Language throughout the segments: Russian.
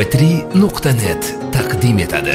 vipmp3.net taqdim etadi.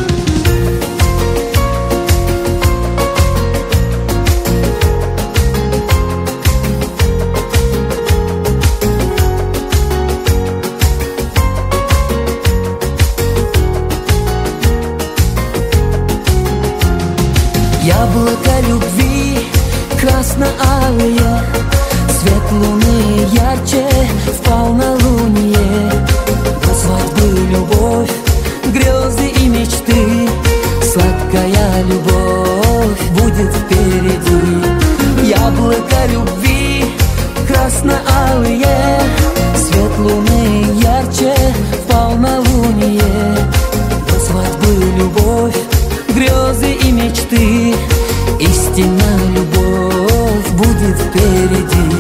Яблоко любви красно-алые, свет луны ярче в полнолуние. До свадьбы любовь, грезы и мечты, сладкая любовь будет впереди. Яблоко любви красно-алые, свет луны ярче в полнолуние. До свадьбы любовь, грезы и мечты, истинная любовь будет впереди.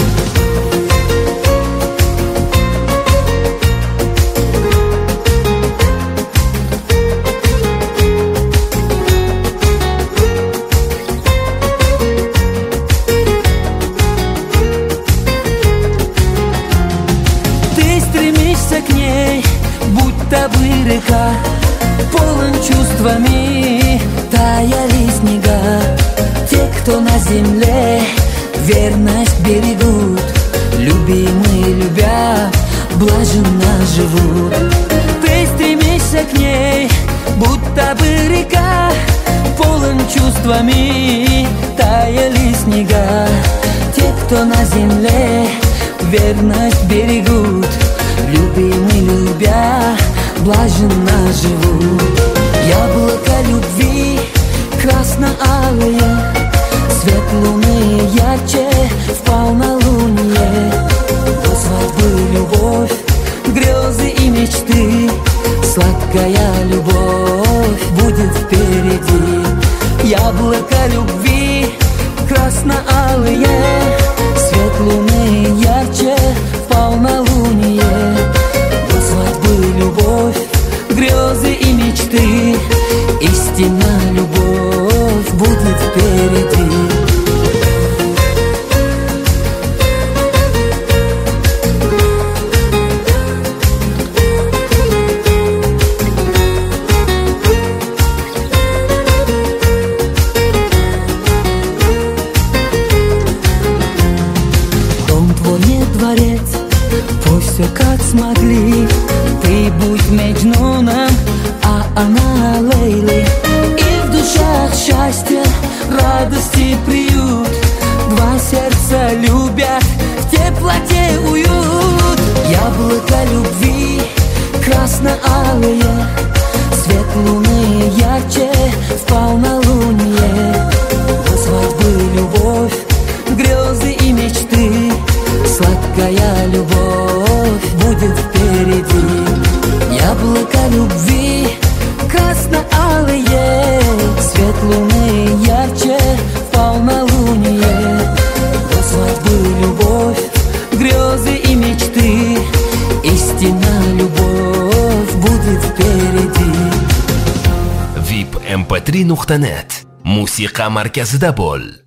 Ты стремишься к ней, будто бы река, полон чувствами, таяли снега. Те, кто на земле верность берегут, любимые любя, блаженно живут. Ты стремишься к ней, будто бы река, полон чувствами, таяли снега. Те, кто на земле верность берегут, любимые любя, блаженно живут. Яблоко любви красно-алые, свет луны ярче в полнолуние. До свадьбы любовь, грезы и мечты, сладкая любовь будет впереди. Яблоко любви красно-алые, свет луны ярче в полнолуние. До свадьбы любовь, грезы и мечты, истинная любовь будет впереди. Дом твой не дворец, пусть все как смогли. Ты будь Меджнуном, а она Лейлой. И в душах счастье, радости приют. Два сердца любят, в теплоте уют. Яблоко любви красно-алые, свет луны ярче в полнолуние. До свадьбы любовь, грезы и мечты, сладкая любовь будет впереди. Яблоко любви красно-алые, свет луны ярче в полнолуние. До свадьбы любовь, грезы и мечты, истинная любовь будет впереди. vipmp3.net musiqa markazida bo'l.